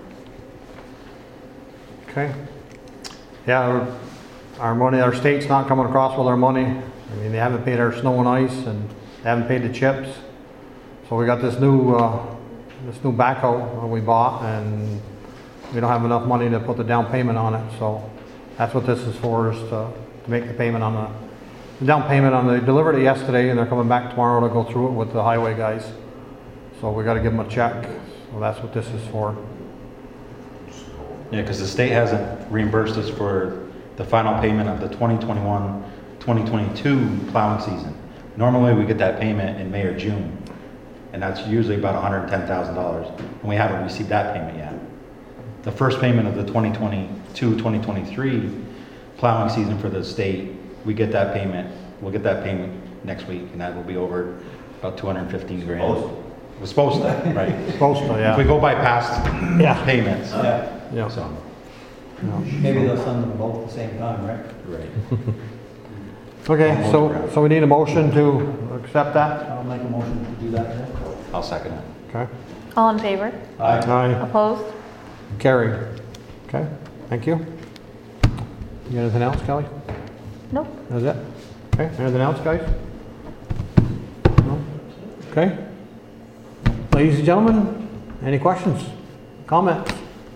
Speaker 2: Okay. Yeah, our- our money, our state's not coming across with our money. I mean, they haven't paid our snow and ice and they haven't paid the chips. So we got this new, uh, this new backhoe that we bought and we don't have enough money to put the down payment on it. So that's what this is for, is to, to make the payment on the, the down payment on, they delivered it yesterday and they're coming back tomorrow to go through it with the highway guys. So we gotta give them a check. So that's what this is for.
Speaker 4: Yeah, because the state hasn't reimbursed us for the final payment of the twenty twenty-one, twenty twenty-two plowing season. Normally, we get that payment in May or June, and that's usually about one hundred ten thousand dollars, and we haven't received that payment yet. The first payment of the twenty twenty-two, twenty twenty-three plowing season for the state, we get that payment, we'll get that payment next week, and that will be over about two hundred fifteen grand. We're supposed to, right?
Speaker 2: Supposed to, yeah.
Speaker 4: If we go by past
Speaker 2: Yeah.
Speaker 4: payments.
Speaker 6: Yeah.
Speaker 2: Yeah.
Speaker 4: So,
Speaker 6: Maybe they'll send them both at the same time, right?
Speaker 4: right.
Speaker 2: Okay, so, so we need a motion to accept that?
Speaker 6: I'll make a motion to do that then.
Speaker 4: I'll second it.
Speaker 2: Okay.
Speaker 1: All in favor?
Speaker 6: Aye.
Speaker 2: Aye.
Speaker 1: Opposed?
Speaker 2: Carried. Okay, thank you. You got anything else, Kelly?
Speaker 1: Nope.
Speaker 2: That's it? Okay, anything else, guys? No? Okay. Ladies and gentlemen, any questions, comments?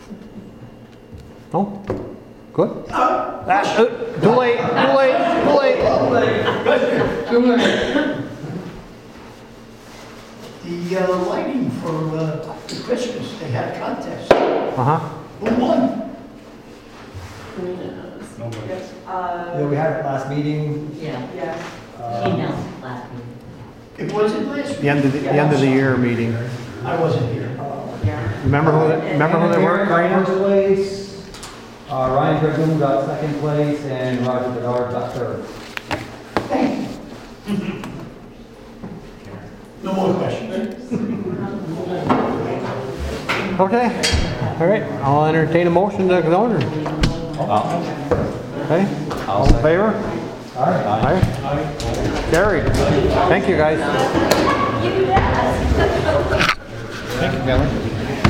Speaker 2: No? Good? Ah, uh, too late, too late, too late.
Speaker 9: Too late. The uh, lighting for uh, the Christmas, they had a contest.
Speaker 2: Uh-huh.
Speaker 9: Who won?
Speaker 8: Yes,
Speaker 6: Yeah,
Speaker 8: uh,
Speaker 6: we had it last meeting.
Speaker 10: Yeah,
Speaker 8: yes.
Speaker 6: uh,
Speaker 10: she announced it last week.
Speaker 9: It wasn't last week.
Speaker 2: The end of the, the end of the year meeting.
Speaker 9: I wasn't here.
Speaker 2: Remember who, they- remember who they were,
Speaker 6: Aaron got
Speaker 2: Karina?
Speaker 6: first place, uh, Ryan Dragoon got second place, and Roger Bedard got third.
Speaker 9: Thank you. No more questions.
Speaker 2: Okay, all right, I'll entertain a motion to go on. Okay, all in favor?
Speaker 6: All right.
Speaker 2: Aye. Carried. Thank you, guys.
Speaker 4: Thank you, Kelly.